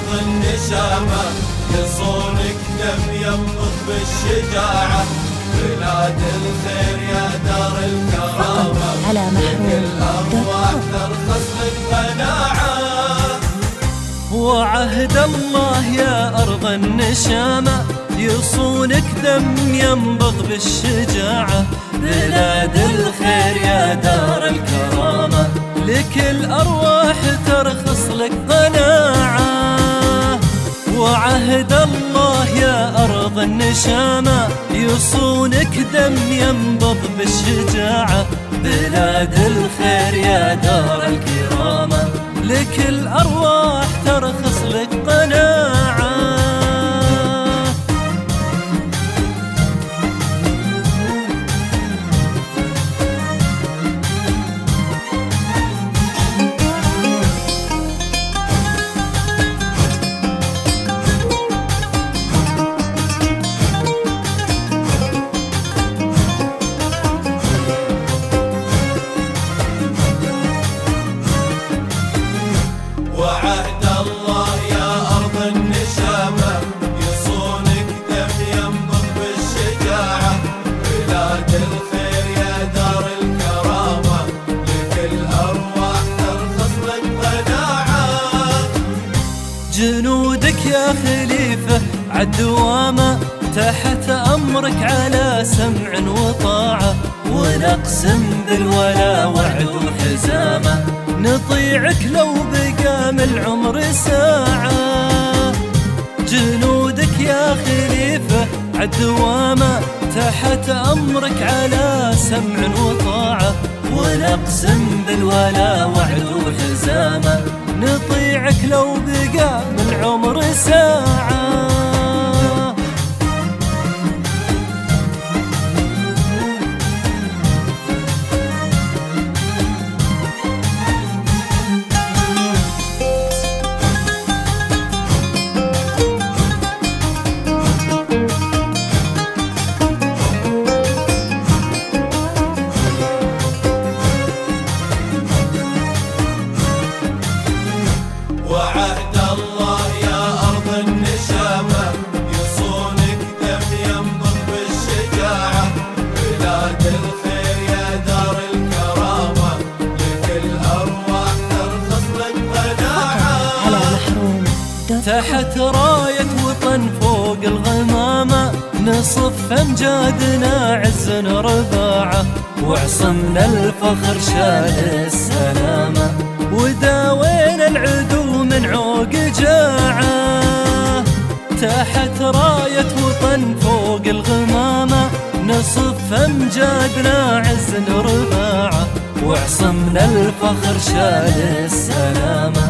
أرض النشامة يصونك دم ينبض بالشجاعة، بلاد الخير يا دار الكرامة، لك الأرواح ترخص للقناعة. وعهد الله يا أرض النشامة يصونك دم ينبض بالشجاعة، بلاد الخير يا دار الكرامة، لك الأرواح ترخص لك قناعة. وعهد الله يا أرض النشامة يصونك دم ينبض بالشجاعة، بلاد الخير يا دار الكرامة، لك الأرواح ترخص لك قناعة. وعهد الله يا أرض النشامة يصونك دم ينبض بالشجاعة، بلاد الخير يا دار الكرامة، لك الأرواح ترخص لك قناعة. جنودك يا خليفة عالدوامة تحت أمرك على سمع وطاعة، ونقسم بالولا وعد وحزامة نطيعك لو بقى من العمر ساعة. جنودك يا خليفة عالدوامة تحت أمرك على سمع وطاعة، ونقسم بالولا وعد وحزامة نطيعك لو بقى من العمر ساعة. وعهد الله يا أرض النشامة يصونك دم ينبض بالشجاعة، بلاد الخير يا دار الكرامة، لك الأرواح ترخص لك قناعة. تحت راية وطن فوق الغمامة نصف أمجادنا عز رباعة، وعصمنا الفخر شال السلامة، وداوينا العدو من عوق جاعة. تحت راية وطن فوق الغمامة نصف أمجادنا عز رباعة، وعصمنا الفخر شال السلامة،